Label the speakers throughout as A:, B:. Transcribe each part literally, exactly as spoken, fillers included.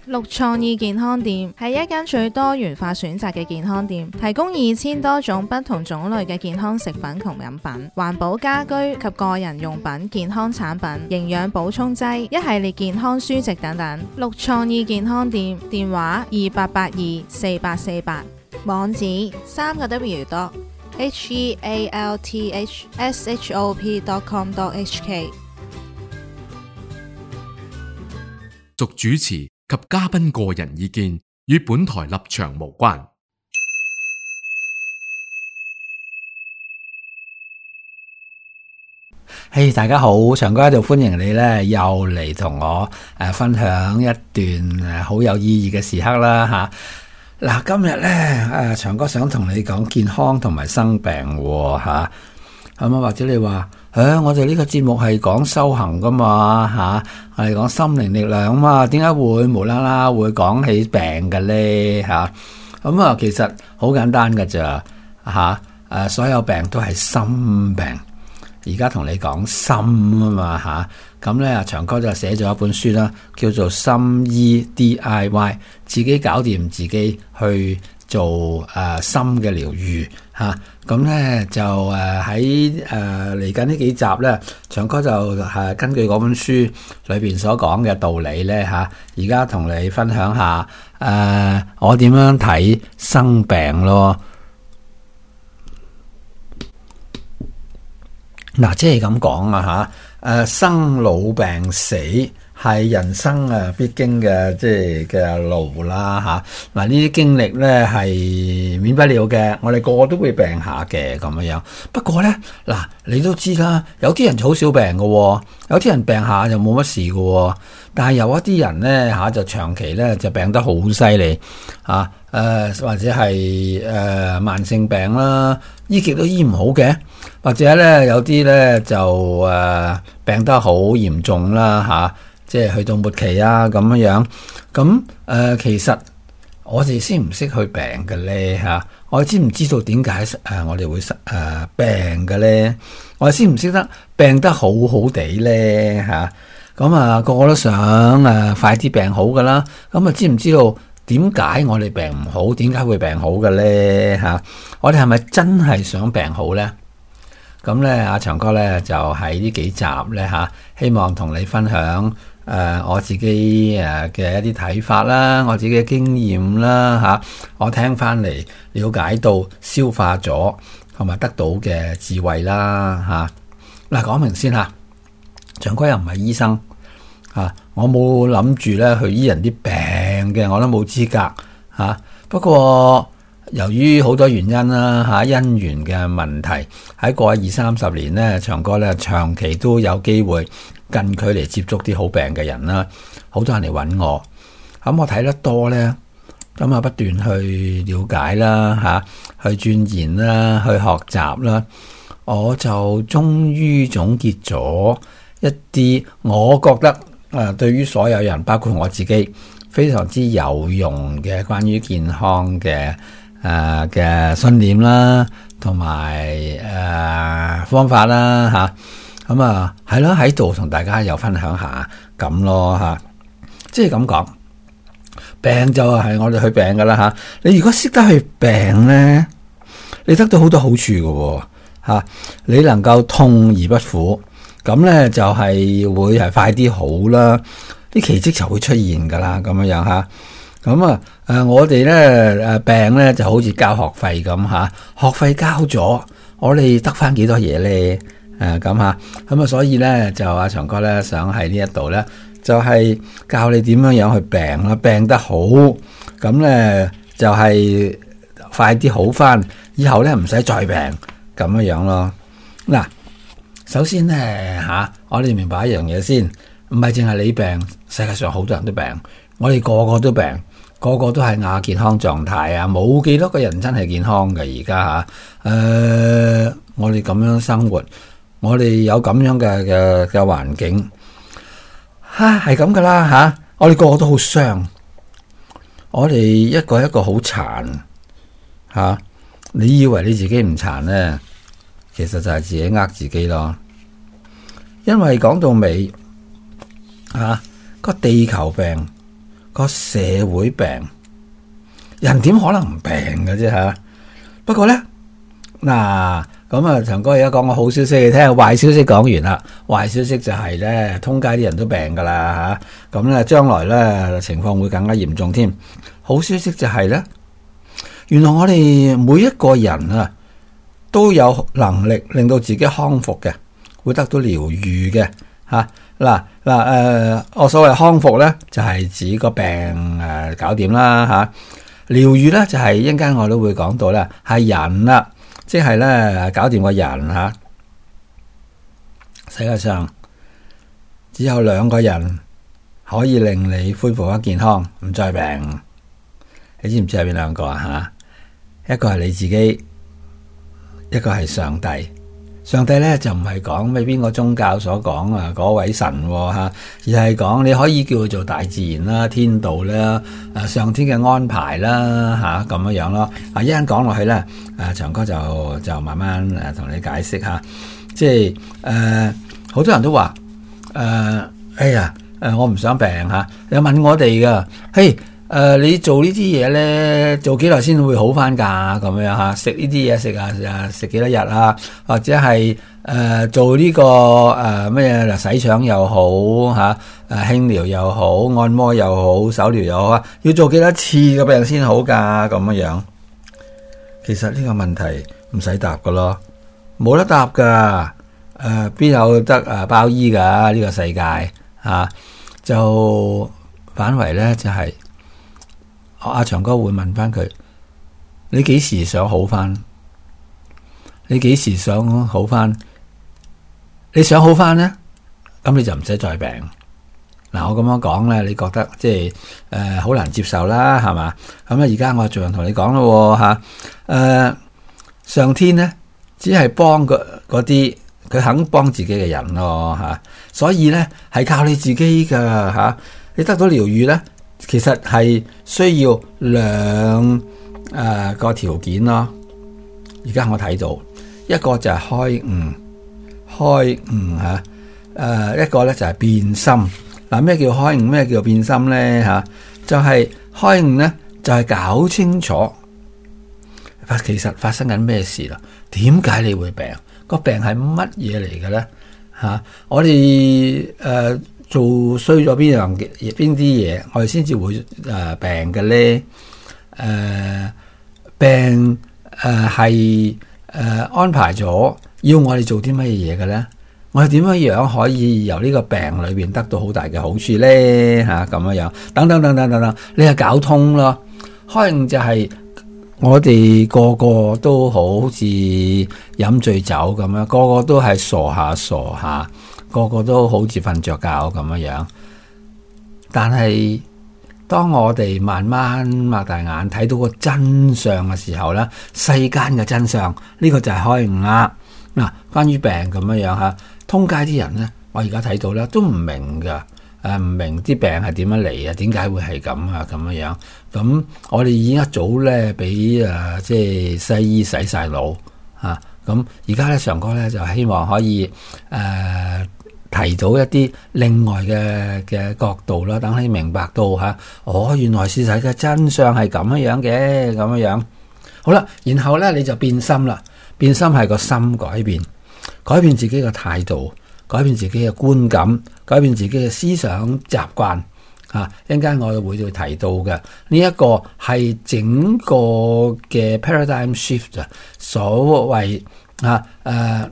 A: 綠創意健康店係一間最多元化選擇嘅健康店，提供二千多種不同種類嘅健康食品同飲品、環保家居及個人用品、健康產品、營養補充劑、一系列健康書籍等等。綠創意健康店電話二八八二四八四八，網址三個 W 多 H E A L T H S H O P dot com dot H K。
B: 屬主持及嘉賓個人意見，與本台立場無關。
C: 嘿、hey, 大家好，長哥喺度歡迎你咧，又嚟同我誒、呃、分享一段誒好有意義嘅時刻啦吓。嗱、啊，今日咧誒長哥想同你講健康同埋生病吓，係嘛？或者你話誒、啊，我哋呢個節目係講修行噶嘛吓，我哋講心靈力量嘛，點解會無啦啦會講起病嘅咧吓？咁啊，其實好簡單噶咋吓，誒，所有病都係心病。而家同你講心啊嘛吓，咁咧長哥就寫咗一本書啦，叫做心醫 D I Y， 自己搞掂自己去做誒、呃、心嘅療愈吓，咁、啊、咧就誒喺誒嚟緊呢幾集咧，長哥就係、呃、根據嗰本書裏邊所講嘅道理咧吓，而家同你分享下誒、呃、我點樣睇生病咯。嗱，即係咁講啊吓，誒，生老病死係人生啊必經嘅，即係嘅路啦吓。嗱，呢啲經歷咧係免不了嘅，我哋個個都會病下嘅咁樣樣。不過咧，嗱，你都知啦，有啲人就好少病嘅，有啲人病下就冇乜事嘅，但係有一啲人咧吓就長期咧就病得好犀利啊，誒、呃、或者係誒、呃、慢性病啦，醫極都醫唔好嘅。或者咧有啲咧就誒、呃、病得好嚴重啦吓、啊，即係去到末期啊咁樣樣。咁誒、呃、其實我哋先唔識去病嘅咧吓，我哋知唔知道點解誒我哋會誒、呃、病嘅咧？我哋先唔識得病得好好地咧吓。咁啊個個都想誒、呃、快啲病好噶啦。咁啊知唔知道點解我哋病唔好？點解會病好嘅咧吓？我哋係咪真係想病好咧？咁咧，阿長哥咧就喺呢幾集咧吓，希望同你分享誒、呃、我自己誒嘅一啲睇法啦，我自己嘅經驗啦吓，我聽翻嚟了解到、消化咗同埋得到嘅智慧啦吓。嗱、啊，講明先吓，長哥又唔係醫生吓，我冇諗住咧去醫人啲病嘅，我都冇資格吓。不過，由於好多原因啦吓，因緣嘅問題，喺過去二三十年咧，長哥咧長期都有機會近距離接觸啲好病嘅人啦，好多人嚟揾我，咁我睇得多咧，咁啊不斷去了解啦吓，去鑽研啦，去學習啦，我就終於總結咗一啲我覺得誒對於所有人，包括我自己非常之有用嘅關於健康嘅誒嘅、呃、信念啦，同埋誒方法啦吓，咁啊係咯，喺度同大家又分享下咁咯吓，即係咁講，病就係我哋去病噶啦吓。你如果識得去病咧，你得到好多好處噶吓、啊，你能夠痛而不苦，咁咧就係會係快啲好啦，啲奇蹟就會出現噶啦，咁樣樣吓。咁啊，誒、呃，我哋咧，誒，病咧就好似交學費咁吓，學費交咗，我哋得翻幾多嘢咧？誒、呃，咁吓，咁啊，所以咧就阿長哥咧想喺呢一度咧，就係、是、教你點樣樣去病啦，病得好，咁咧就係、是、快啲好翻，以後咧唔使再病咁樣樣咯。嗱，首先咧吓、啊，我哋明白一樣嘢先，唔係淨係你病，世界上好多人都病，我哋個個都病。個個都係亞健康狀態啊，冇幾多個人真係健康嘅而家吓。誒、呃，我哋咁樣生活，我哋有咁樣嘅嘅嘅環境，吓係咁噶啦吓。我哋個個都好傷，我哋一個一個好殘吓。你以為你自己唔殘咧，其實就係自己呃自己咯。因為講到尾吓個地球病。 個社會病，人點可能唔病嘅啫吓？不過咧，嗱咁啊，長哥而家講個好消息你聽，壞消息講完啦。壞消息就係咧，通街啲人都病噶啦吓，咁咧將來咧情況會更加嚴重添。好消息就係咧，原來我哋每一個人啊都有能力令到自己康復嘅，會得到療愈嘅吓。嗱嗱誒，我所謂康復咧，就係、是、指個病誒、呃、搞掂啦吓。療愈咧就係一陣間我都會講到咧，係人啦，即係咧搞掂個人吓。世界上只有兩個人可以令你恢復翻健康，唔再病。你知唔知係邊兩個啊？吓，一個係你自己，一個係上帝。上帝咧就唔係講咩邊個宗教所講啊嗰位神吓，而係講你可以叫佢做大自然啦、天道啦、誒上天嘅安排啦吓咁樣樣咯。啊一陣講落去咧，誒長哥就就慢慢誒同你解釋下，即係誒好多人都話誒、呃、哎呀誒我唔想病吓，有問我哋噶，嘿。誒、呃，你做呢啲嘢咧，做幾耐先會好翻噶？咁樣吓，食呢啲嘢食啊，食幾多日啊？或者係誒、呃、做呢、這個誒咩嘢洗腸又好吓，誒輕療又好，按摩又好，手療又好啊？要做幾多次個病先好噶？咁樣樣，其實呢個問題唔使答噶咯，冇得答噶。誒、呃，邊有得誒包醫噶？呢、這個世界吓、啊，就反為咧就係、是。阿長哥會問翻佢：你幾時想好翻？你幾時想好翻？你想好翻呢？咁你就唔使再病。嗱，我咁樣講咧，你覺得即係誒好難接受啦，係嘛？咁啊，而家我盡量同你講咯吓。誒、呃，上天咧只係幫嗰啲佢肯幫自己嘅人咯吓，所以咧係靠你自己噶吓。你得到療愈咧，其實係需要兩誒個條件咯。而家我睇到一個就係開悟，開悟吓，誒、呃、一個咧就係變心。嗱，咩叫開悟？咩叫變心咧？吓，就係、是、開悟咧，就係、是、搞清楚，其實發生緊咩事啦？點解你會病？個病係乜嘢嚟嘅咧？吓、啊，我哋誒。呃做衰咗邊樣嘅邊啲嘢，我哋先至會誒、呃、病嘅咧。誒、呃、病誒係誒安排咗要我哋做啲乜嘢嘅咧？我哋點樣樣可以由呢個病裏邊得到好大嘅好處咧？吓，咁樣樣，等等等等等等，你係搞通咯。開悟就係我哋個個都好似飲醉酒咁樣，個個都係傻下傻下。個個都好似瞓着覺咁樣樣，但係當我哋慢慢擘大眼睇到個真相嘅時候咧，世間嘅真相呢個就係開悟啦。嗱，關於病咁樣樣吓，通街啲人咧，我而家睇到咧都唔明噶，誒唔明啲病係點樣嚟啊？點解會係咁啊？咁樣樣，咁我哋已經一早咧俾誒即係西醫洗晒腦吓，咁而家咧長哥咧就希望可以誒。呃提到一啲另外嘅嘅角度啦，等你明白到吓，哦，原來事實嘅真相係咁樣樣嘅，咁樣樣。好啦，然後咧你就變心啦，變心係個心改變，改變自己嘅態度，改變自己嘅觀感，改變自己嘅思想習慣。啊，一陣間我會會提到嘅呢一個係整個嘅 paradigm shift 啊，所謂啊誒。呃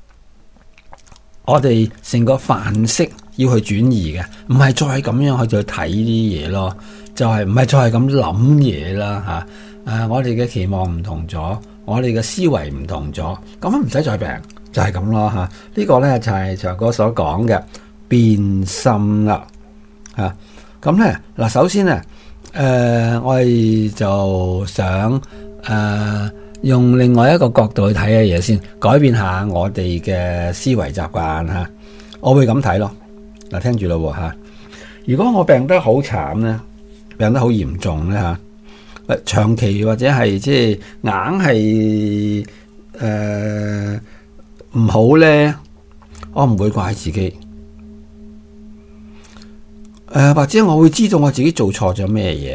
C: 我哋成個範式要去轉移嘅，唔係再咁樣去再睇啲嘢咯，就係唔係再係咁諗嘢啦吓。誒、啊，我哋嘅期望唔同咗，我哋嘅思維唔同咗，咁樣唔使再病，就係咁咯吓。呢、這個咧就係長哥所講嘅變心啦吓。咁咧嗱，首先咧，誒、呃，我哋就想誒。呃用另外一個角度去睇嘅嘢先，改變下我哋嘅思維習慣吓，我會咁睇咯。嗱，聽住咯吓，如果我病得好慘咧，病得好嚴重咧吓，長期或者係即係硬係誒唔好咧，我唔會怪自己。 呃，或者我會知道我自己做錯咗咩嘢。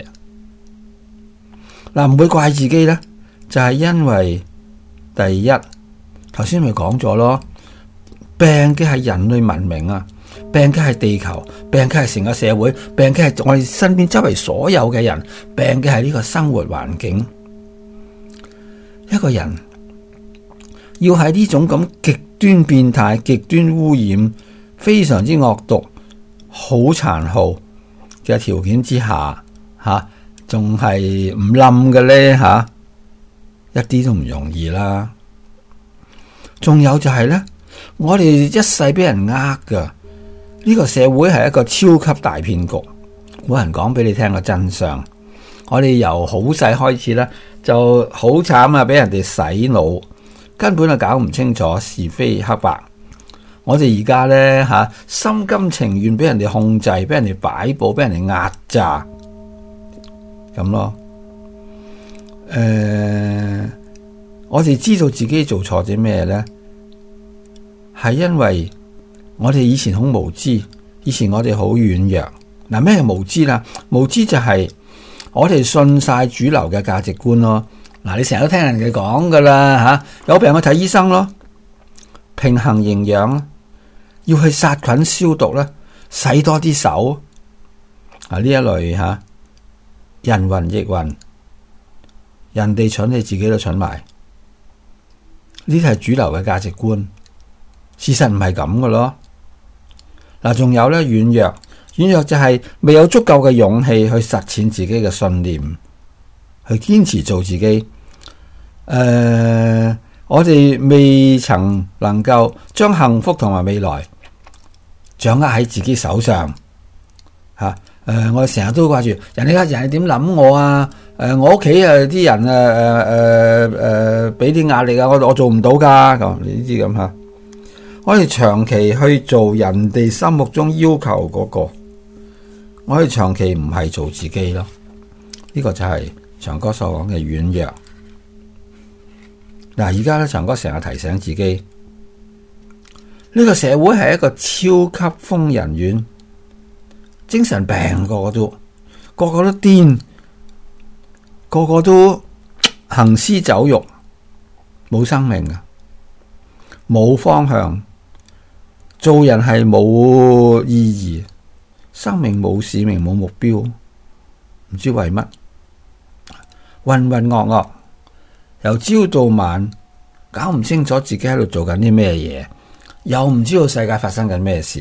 C: 嗱，唔會怪自己咧，就係因為第一，頭先咪講咗咯，病嘅係人類文明啊，病嘅係地球，病嘅係成個社會，病嘅係我哋身邊周圍所有嘅人，病嘅係呢個生活環境。一個人要喺呢種咁極端變態、極端污染、非常之惡毒、好殘酷嘅條件之下，吓仲係唔冧嘅咧，吓、啊、一啲都唔容易啦。仲有就係咧，我哋一世俾人呃噶，呢、這個社會係一個超級大騙局，冇人講俾你聽個真相。我哋由好細開始咧，就好慘啊，俾人哋洗腦，根本就搞唔清楚是非黑白。我哋而家咧吓，心甘情願俾人哋控制，俾人哋擺布，俾人哋壓榨，咁咯。誒、呃，我哋知道自己做錯啲咩咧，係因為我哋以前好無知，以前我哋好軟弱。嗱，咩係無知啦？無知就係我哋信晒主流嘅價值觀咯。嗱，你成日都聽人哋講噶啦吓，有病去睇醫生咯，平衡營養，要去殺菌消毒啦，洗多啲手啊，呢一類吓，人云亦云，人哋蠢你自己都蠢埋，呢啲係主流嘅價值觀，事實唔係咁嘅咯。嗱，仲有咧軟弱，軟弱就係未有足夠嘅勇氣去實踐自己嘅信念，去堅持做自己。誒、呃，我哋未曾能夠將幸福同埋未來掌握喺自己手上，吓、啊、誒、呃，我哋成日都掛住人哋家人係點諗我啊？誒、呃，我屋企啊啲人誒誒誒誒俾啲壓力啊，我我做唔到噶咁呢啲咁吓。我哋長期去做人哋心目中要求嗰、那個，我哋長期唔係做自己咯。呢、這個就係長哥所講嘅軟弱。嗱，而家咧，長哥成日提醒自己，呢、這個社會係一個超級瘋人院，精神病個個都，個個都癲，個個都行屍走肉，冇生命啊，冇方向，做人係冇意義，生命冇使命，冇目標，唔知為乜，渾渾噩噩。由朝到晚，搞唔清楚自己喺度做緊啲咩嘢，又唔知道世界發生緊咩事。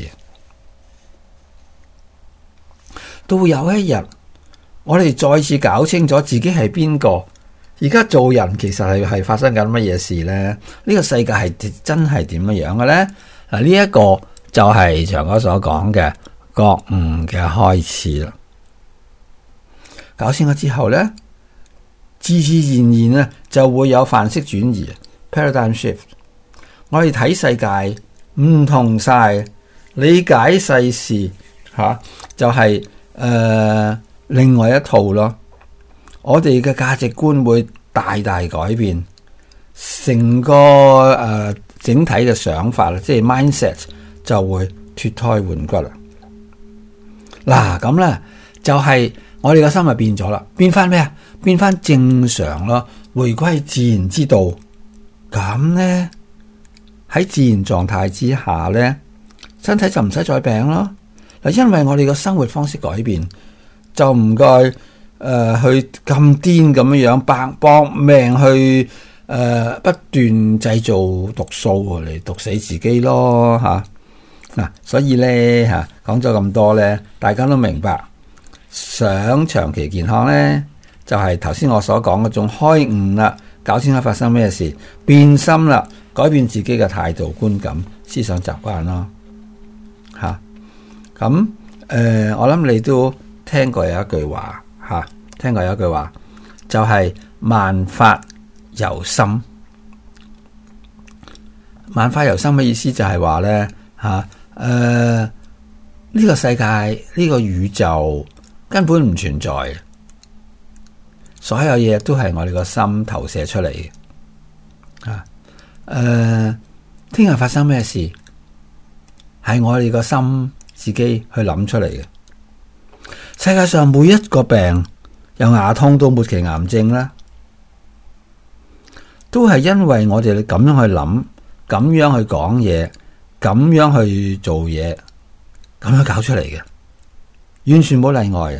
C: 到有一日，我哋再次搞清楚自己係邊個，而家做人其實係係發生緊乜嘢事呢？呢、呢個世界係真係點樣樣嘅呢？嗱，呢一個就係長哥所講嘅覺悟嘅開始啦。搞清楚之後呢，自自然然咧就會有範式轉移 （paradigm shift）。我哋睇世界唔同晒，理解世事吓、啊、就係、是、誒、呃、另外一套咯。我哋嘅價值觀會大大改變，成個誒、呃、整體嘅想法啦，即係 mindset 就會脫胎換骨啦。嗱，咁咧就係、是、我哋個心就變咗啦，變翻咩啊？變翻正常咯，回歸自然之道。咁咧喺自然狀態之下咧，身體就唔使再病咯。嗱，因為我哋個生活方式改變，就唔該誒去咁癲咁樣樣，搏搏命去誒、呃、不斷製造毒素嚟毒死自己咯吓。嗱、啊，所以咧吓講咗咁多咧，大家都明白，想長期健康咧。就係頭先我所講嗰種開悟啦，搞清楚發生咩事，變心啦，改變自己嘅態度、觀感、思想習慣咯，吓、啊、咁誒、呃，我諗你都聽過有一句話吓、啊，聽過有一句話就係、是、萬法由心，萬法由心嘅意思就係話咧吓，誒、啊、呢、呃這個世界呢、這個宇宙根本唔存在。所有嘢都係我哋個心投射出嚟嘅，啊，誒、呃，聽日發生咩事，係我哋個心自己去諗出嚟嘅， 世界上每一個病，由牙痛到末期癌症啦，都係因為我哋咁樣去諗，咁樣去講嘢，咁樣去做嘢，咁樣搞出嚟嘅，完全冇例外嘅。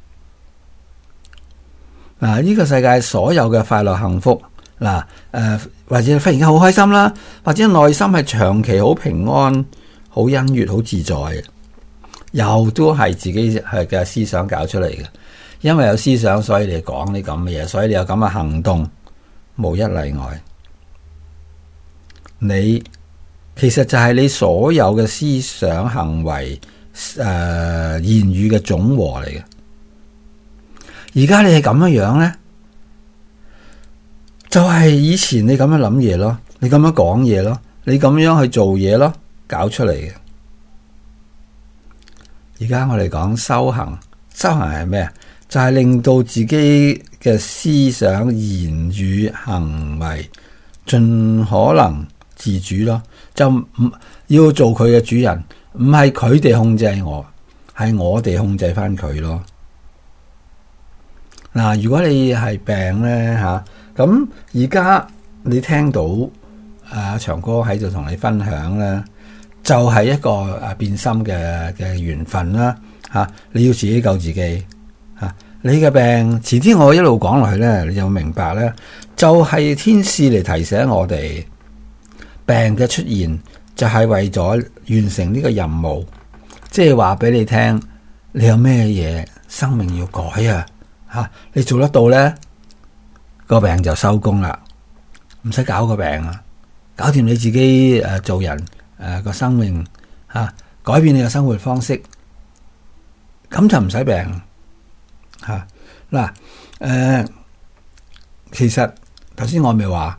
C: 嗱，呢個世界所有嘅快樂幸福，嗱，誒，或者忽然間好開心啦，或者內心係長期好平安、好欣悅、好自在嘅，又都係自己係嘅思想搞出嚟嘅。因為有思想，所以你講啲咁嘅嘢，所以你有咁嘅行動，無一例外。你其實就係你所有嘅思想、行為、誒、呃、言語嘅總和嚟嘅。而家你係咁樣樣咧，就係、是、以前你咁樣諗嘢咯，你咁樣講嘢咯，你咁樣去做嘢咯，搞出嚟嘅。而家我哋講修行，修行係咩啊？就係令到自己嘅思想、言語、行為盡可能自主咯，就唔要做佢嘅主人，唔係佢哋控制我，係我哋控制翻佢咯。嗱，如果你係病咧吓，咁而家你聽到阿長哥喺度同你分享咧，就係一個誒變心嘅嘅緣分啦吓，你要自己救自己。啊！你嘅病，遲啲我一路講落去咧，你就明白咧，就係天使嚟提醒我哋，病嘅出現就係為咗完成呢個任務，即係話俾你聽，你有咩嘢生命要改啊？吓，你做得到咧，個病就收工啦，唔使搞個病啊，搞掂你自己誒，做人誒個生命吓，改變你嘅生活方式，咁就唔使病。吓嗱，誒、呃，其實頭先我咪話，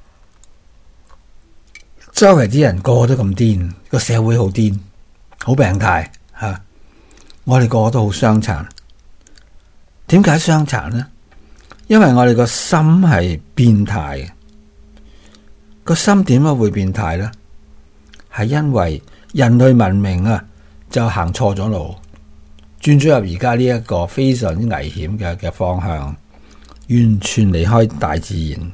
C: 周圍啲人個個都咁癲，個社會好癲，好病態吓、啊。我哋個個都好傷殘，點解傷殘呢？因為我哋個心係變態嘅，個心點解會變態呢？係因為人類文明啊，就行錯咗路。轉咗入而家呢一個非常之危險嘅嘅方向，完全離開大自然。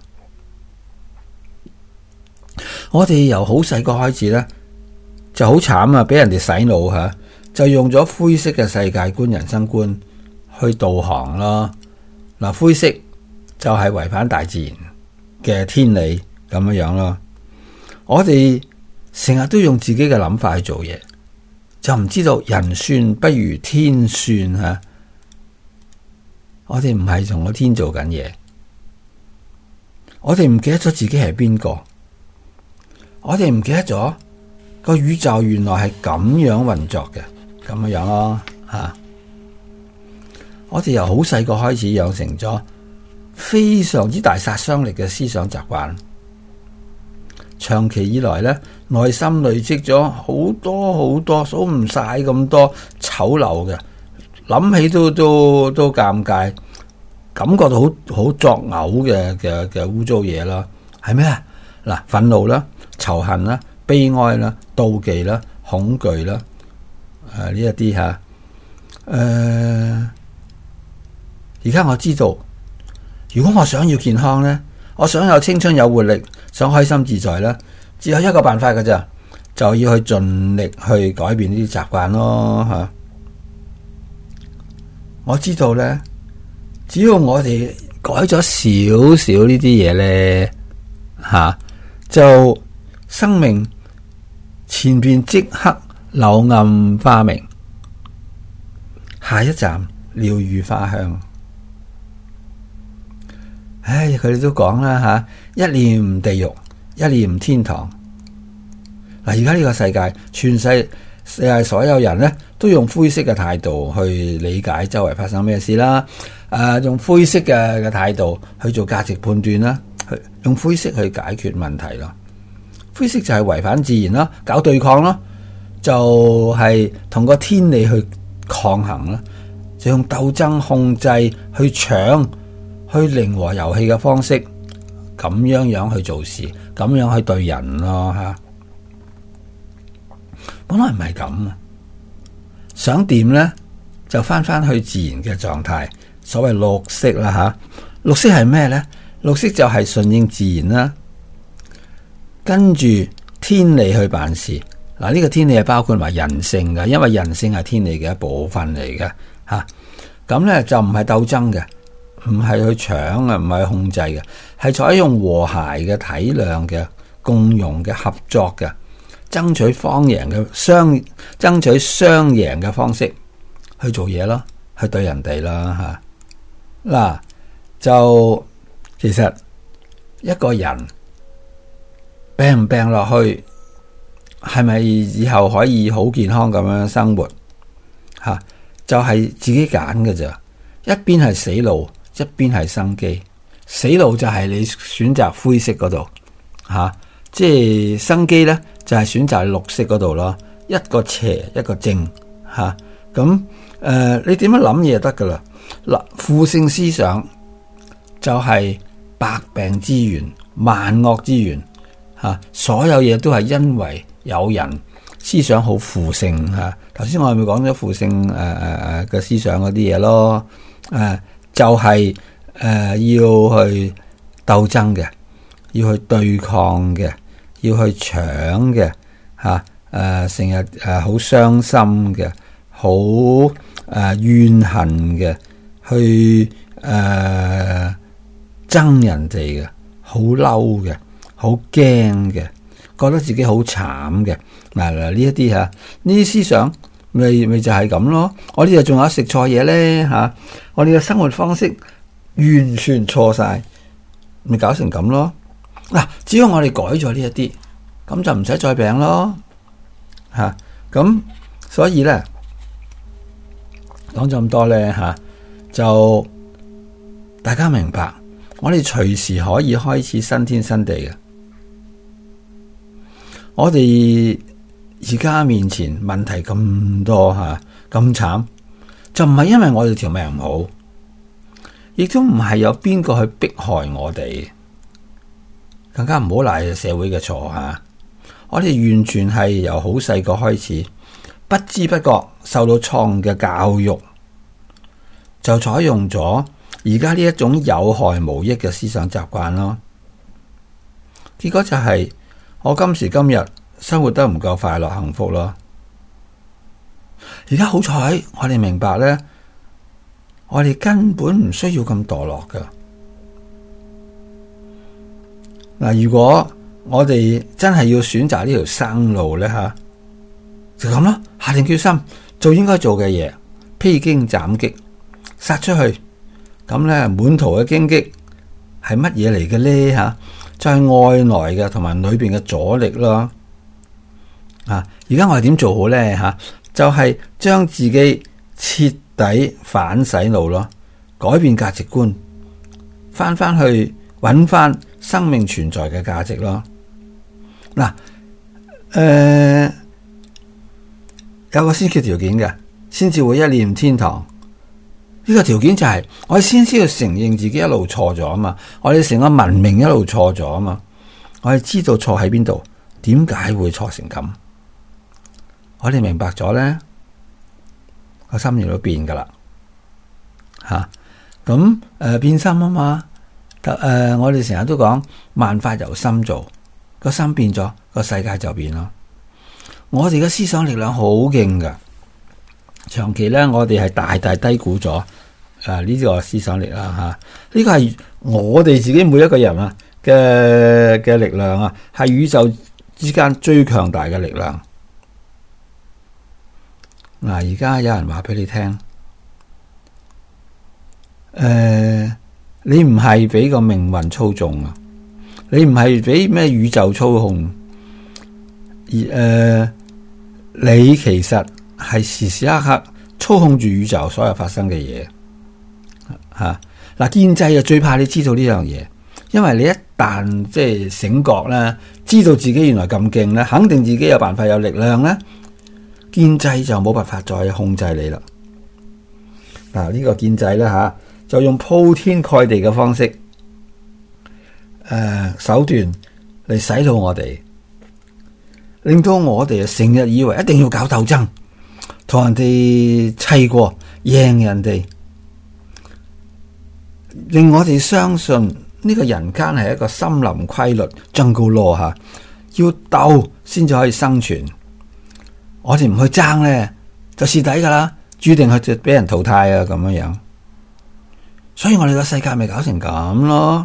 C: 我哋由好細個開始咧，就好慘啊！俾人哋洗腦吓，就用咗灰色嘅世界觀、人生觀去導航咯。嗱，灰色就係違反大自然嘅天理咁樣樣咯。我哋成日都用自己嘅諗法去做嘢。就唔知道人算不如天算吓，我哋唔係同個天做緊嘢，我哋唔記得咗自己係邊個，我哋唔記得咗個宇宙原來係咁樣運作嘅，咁樣樣咯吓。我哋由好細個開始養成咗非常之大殺傷力嘅思想習慣，長期以來咧，內心累積咗好多好多數唔晒咁多醜陋嘅，諗起都都都尷尬，感覺到好好作嘔嘅嘅嘅污糟嘢啦，係咩啊？嗱，憤怒啦、仇恨啦、悲哀啦、妒忌啦、恐懼啦，誒呢一啲吓，誒，而家我知道，如果我想要健康咧，我想有青春有活力，想開心自在咧，只有一個辦法㗎咋，就要去盡力去改變呢啲習慣咯吓。我知道咧，只要我哋改咗少少呢啲嘢咧，吓就生命前邊即刻柳暗花明，下一站鳥語花香。唉，佢哋都講啦吓，一念地獄，一念天堂。嗱，而家呢個世界，全世界所有人咧，都用灰色嘅態度去理解周圍發生咩事啦。誒、呃，用灰色嘅嘅態度去做價值判斷啦，去用灰色去解決問題咯。灰色就係違反自然啦，搞對抗咯，就係、是、同個天理去抗衡啦，就用鬥爭控制去搶。去零和遊戲嘅方式，咁樣樣去做事，咁樣去對人咯吓。本來唔係咁啊，想掂咧就翻翻去自然嘅狀態，所謂綠色啦吓。綠色係咩呢？綠色就係順應自然啦，跟住天理去辦事。嗱，呢個天理係包括埋人性嘅，因為人性係天理嘅一部分嚟嘅吓。咁咧就唔係鬥爭嘅，唔係去搶啊，唔係去控制嘅，係採用和諧嘅、體諒嘅、共融嘅、合作嘅，爭取雙贏嘅雙爭取雙贏嘅方式去做嘢咯，去對人哋啦吓。嗱，就其實一個人病唔病落去，係咪以後可以好健康咁樣生活吓？就係自己揀嘅咋，一邊係死路，一邊係生機。死路就係你選擇灰色嗰度吓，即係生機咧就係選擇綠色嗰度咯。一個邪一個正吓，咁誒、呃，你點樣諗嘢就得噶啦？嗱，負性思想就係百病之源、萬惡之源吓，所有嘢都係因為有人思想好負性吓。頭先我係咪講咗負性誒誒誒嘅思想嗰啲嘢咯？誒、呃，就係、是、誒、呃、要去鬥爭嘅，要去對抗嘅，要去搶嘅吓。誒，成日誒好傷心嘅，好誒、呃、怨恨嘅，去誒憎、呃、人哋嘅，好嬲嘅，好驚嘅，覺得自己好慘嘅。嗱嗱呢一啲吓，呢啲思想咪咪就係咁咯。我哋又仲有食錯嘢咧吓，我哋嘅生活方式完全錯晒，咪搞成咁咯。嗱，只要我哋改咗呢一啲，咁就唔使再病咯吓。咁所以咧講咗咁多咧吓，就大家明白，我哋隨時可以開始新天新地嘅。我哋而家面前問題咁多吓，咁慘，就唔係因為我哋條命唔好，亦都唔係有邊個去迫害我哋，更加唔好賴社會嘅錯吓。我哋完全係由好細個開始，不知不覺受到錯誤嘅教育，就採用咗而家呢一種有害無益嘅思想習慣咯。結果就係我今時今日生活得唔夠快樂幸福咯。而家好彩，我哋明白咧，我哋根本唔需要咁墮落噶。嗱，如果我哋真係要選擇呢條生路咧吓，就咁咯，下定決心做應該做嘅嘢，披荊斬棘，殺出去。咁咧，滿途嘅荊棘係乜嘢嚟嘅咧吓？就係外來嘅同埋裏邊嘅阻力咯。啊，而家我哋點做好咧吓？就係、是、將自己徹底反洗腦咯，改變價值觀，翻翻去揾翻生命存在嘅價值咯。嗱、啊，誒、呃，有個先決條件嘅，先至會一念天堂。呢、這個條件就係、是、我哋先知道承認自己一路錯咗啊嘛，我哋成個文明一路錯咗啊嘛，我哋知道錯喺邊度，點解會錯成咁？我哋明白咗咧，個心念都變噶啦，吓咁誒、呃、變心啊嘛，誒、呃、我哋成日都講萬法由心造，個心變咗，個世界就變咯。我哋嘅思想力量好勁噶，長期咧我哋係大大低估咗誒呢個思想力啦吓，呢、啊這個係我哋自己每一個人啊嘅嘅力量啊，係宇宙之間最強大嘅力量。嗱，而家有人話俾你聽，誒、呃，你唔係俾個命運操縱啊，你唔係俾咩宇宙操控，而誒、呃，你其實係時時刻刻操控住宇宙所有發生嘅嘢，吓、啊、嗱，建制就最怕你知道呢樣嘢，因為你一旦即係醒覺咧，知道自己原來咁勁咧，肯定自己有辦法有力量咧。建制就冇辦法再控制你啦。嗱，呢個建制咧吓，就用鋪天蓋地嘅方式，誒、呃、手段嚟洗腦我哋，令到我哋成日以為一定要搞鬥爭，同人哋砌過， 贏人哋，令我哋相信呢個人間係一個森林規律 jungle law 吓，要鬥先至可以生存。我哋唔去爭咧，就蝕底噶啦，注定去俾人淘汰啊，咁樣樣。所以我哋個世界咪搞成咁咯。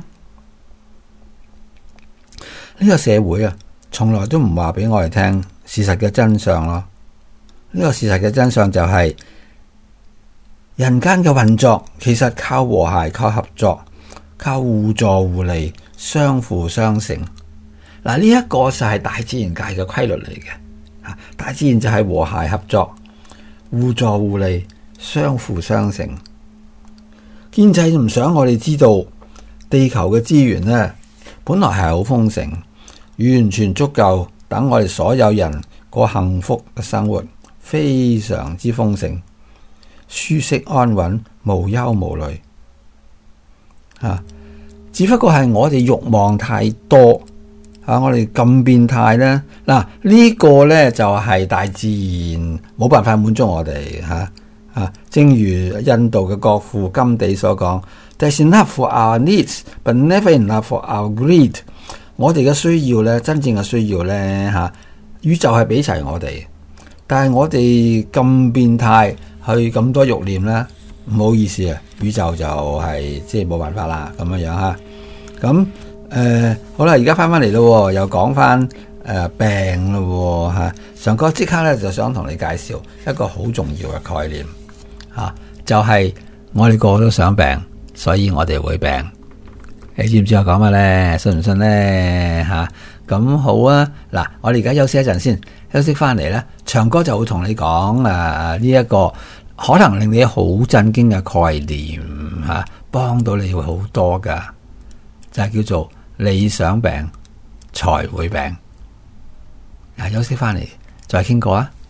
C: 呢個社會啊，從來都唔話俾我哋聽事實嘅真相咯。呢個事實嘅真相就係人間嘅運作其實靠和諧、靠合作、靠互助互利、相輔相成。嗱，呢一個就係大自然界嘅規律嚟嘅。大自然就係和諧合作、互助互利、相輔相成。經濟唔想我哋知道地球嘅資源呢，本來係好豐盛，完全足夠等我哋所有人過幸福嘅生活，非常之豐盛、舒適安穩、無憂無慮。啊，只不過係我哋慾望太多。啊！我哋咁變態咧，嗱、啊這個、呢個咧就係、是、大自然冇辦法滿足我哋吓啊！正如印度嘅國父甘地所講 ，There's enough for our needs, but never enough for our greed。我哋嘅需要咧，真正嘅需要咧吓、啊，宇宙係俾齊我哋，但係我哋咁變態去咁多慾念咧，唔好意思啊，宇宙就係、是、即係冇辦法啦，咁樣樣吓，咁、啊。誒、呃，好啦，而家翻翻嚟咯，又講翻誒病咯吓。常哥即刻咧就想同你介紹一個好重要嘅概念吓、啊，就係、是、我哋個個都想病，所以我哋會病。你知唔知我講乜咧？信唔信咧？吓、啊，咁好啊。嗱，我哋而家休息一陣先，休息翻嚟咧，長哥就會同你講誒呢一個可能令你好震驚嘅概念吓，幫、啊、到你會好多噶，就係、是、叫做。你想病才會病。嗱，休息翻嚟再傾過啊！